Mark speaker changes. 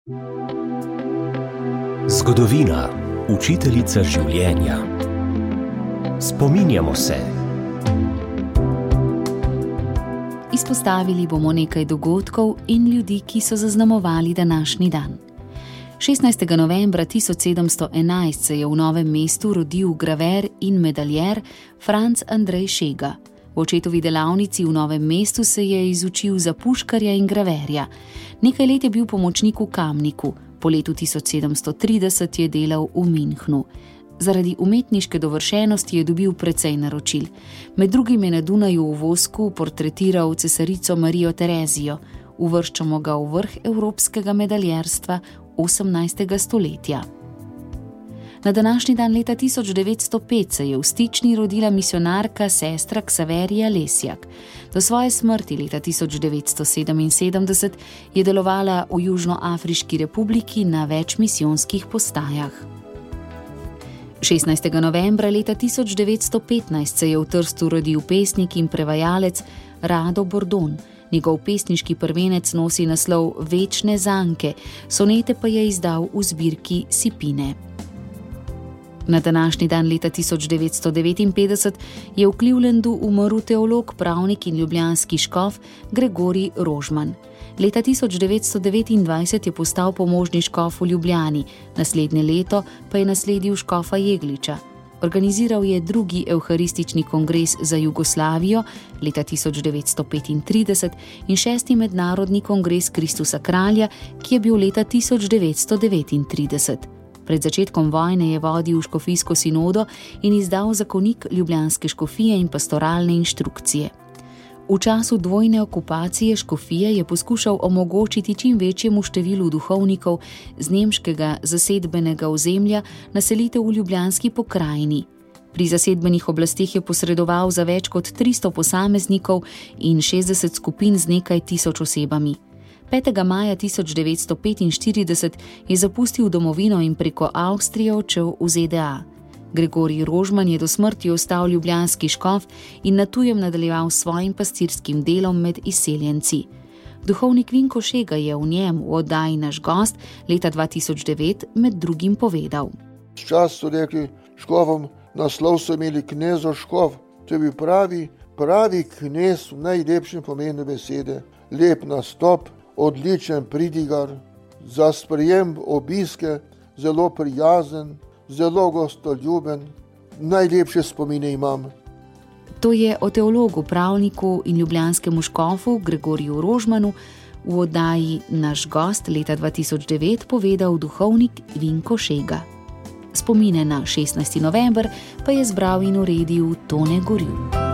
Speaker 1: Zgodovina, učiteljica življenja. Spominjamo se.
Speaker 2: Izpostavili bomo nekaj dogodkov in ljudi, ki so zaznamovali današnji dan. 16. novembra 1711 se je v Novem mestu rodil graver in medaljer Franc Andrej Šega. V očetovi delavnici v Novem mestu se je izučil za puškarja in graverja. Nekaj let je bil pomočnik v Kamniku, po letu 1730 je delal v Münchnu. Zaradi umetniške dovršenosti je dobil precej naročil. Med drugim je na Dunaju v vosku portretiral cesarico Marijo Terezijo. Uvrščamo ga v vrh evropskega medaljerstva 18. stoletja. Na današnji dan leta 1905 se je v Stični rodila misionarka sestra Ksaverija Lesjak. Do svoje smrti leta 1977 je delovala v Južnoafriški republiki na več misijonskih postajah. 16. novembra leta 1915 se je v Trstu rodil pesnik in prevajalec Rado Bordon. Njegov pesniški prvenec nosi naslov Večne zanke, sonete pa je izdal v zbirki Sipine. Na današnji dan leta 1959 je v Clevelandu umrl teolog, pravnik in ljubljanski škof Gregorij Rožman. Leta 1929 je postal pomožni škof v Ljubljani, naslednje leto pa je nasledil škofa Jegliča. Organiziral je drugi evharistični kongres za Jugoslavijo leta 1935 in šesti mednarodni kongres Kristusa kralja, ki je bil leta 1939. Pred začetkom vojne je vodil škofijsko sinodo in izdal zakonik ljubljanske škofije in pastoralne inštrukcije. V času dvojne okupacije škofije je poskušal omogočiti čim večjemu številu duhovnikov z nemškega zasedbenega ozemlja naselitev v ljubljanski pokrajini. Pri zasedbenih oblasteh je posredoval za več kot 300 posameznikov in 60 skupin z nekaj tisoč osebami. 5. maja 1945 je zapustil domovino in preko Avstrije odšel v ZDA. Gregorij Rožman je do smrti ostal ljubljanski škof in na tujem nadaljeval s svojim pastirskim delom med izseljenci. Duhovnik Vinko Šega je v njem v oddaji Naš gost leta 2009 med drugim povedal.
Speaker 3: Včasih so rekli škofom, naslov so imeli knezo škof. To je bil pravi knez v najlepšem pomenu besede. Lep nastop, odličen pridigar, za sprejem obiske, zelo prijazen, zelo gostoljuben, najlepše spomine imam.
Speaker 2: To je o teologu, pravniku in ljubljanskemu škofu Gregoriju Rožmanu v oddaji Naš gost leta 2009 povedal duhovnik Vinko Šega. Spomine na 16. november pa je zbral in uredil Tone Gorjup.